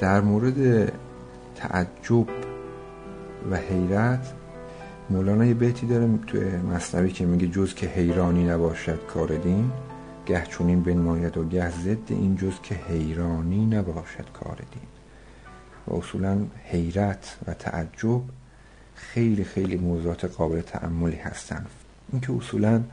در مورد تعجب و حیرت مولانا یه بیتی داره توی مثنوی که میگه جز که حیرانی نباشد کار دین، گه چنین بنماید و گه ضد این، جز که حیرانی نباشد کار دین. و اصولا حیرت و تعجب خیلی خیلی موضوعات قابل تأملی هستن. اینکه اصولا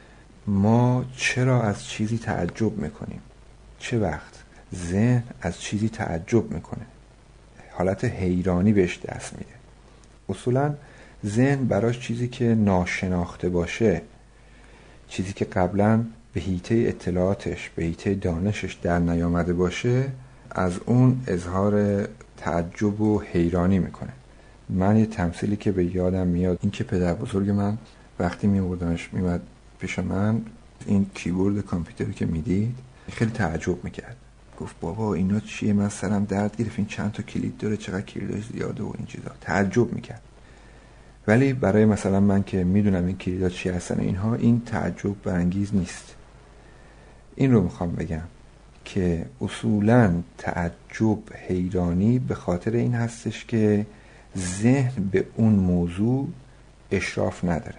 ما چرا از چیزی تعجب میکنیم، چه وقت ذهن از چیزی تعجب میکنه، حالت حیرانی بهش دست میده. اصولا ذهن براش چیزی که ناشناخته باشه، چیزی که قبلا به حیطه اطلاعاتش، به حیطه دانشش در نیامده باشه، از اون اظهار تعجب و حیرانی میکنه. من یه تمثیلی که به یادم میاد این که پدر بزرگ من وقتی میوردنش میمد پیش من، این کیبورد کامپیوتری که میدید خیلی تعجب میکرد. گفت بابا اینا چیه؟ من سرم درد گرفت، این چند تا کلید داره، چقدر کلیداش زیاده و این چیزا. تعجب میکرد. ولی برای مثلا من که میدونم این کلیدا چی هستن اینها، این تعجب برانگیز نیست. این رو میخوام بگم که اصولاً تعجب، حیرانی به خاطر این هستش که ذهن به اون موضوع اشراف نداره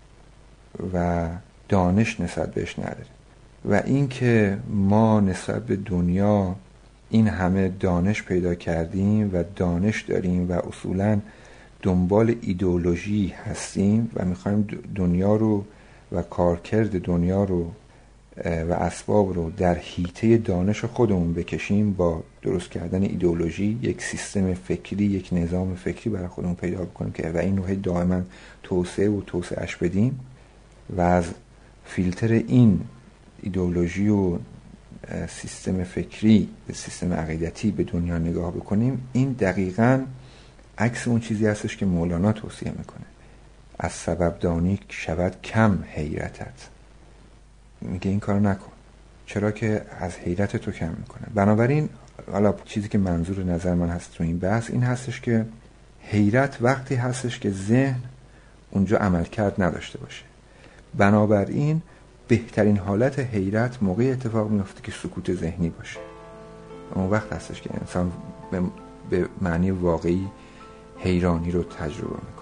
و دانش نسبت بهش نداره. و این که ما نسبت به دنیا این همه دانش پیدا کردیم و دانش داریم و اصولاً دنبال ایدئولوژی هستیم و میخوایم دنیا رو و کارکرد دنیا رو و اسباب رو در حیطه دانش خودمون بکشیم، با درست کردن ایدئولوژی یک سیستم فکری، یک نظام فکری برای خودمون پیدا بکنیم که و این رو دائما توسعهش بدیم و از فیلتر این ایدئولوژی و سیستم فکری به سیستم عقیدتی به دنیا نگاه بکنیم. این دقیقاً عکس اون چیزی هستش که مولانا توصیه میکنه. از سبب دانی شود کم حیرتت. میگه این کارو نکن، چرا که از حیرت تو کم میکنه. بنابراین حالا چیزی که منظور نظر من هست تو این بحث این هستش که حیرت وقتی هستش که ذهن اونجا عملکرد نداشته باشه. بنابراین بهترین حالت حیرت موقعی اتفاق میفته که سکوت ذهنی باشه. اون وقت هستش که انسان به معنی واقعی حیرانی رو تجربه میکنه.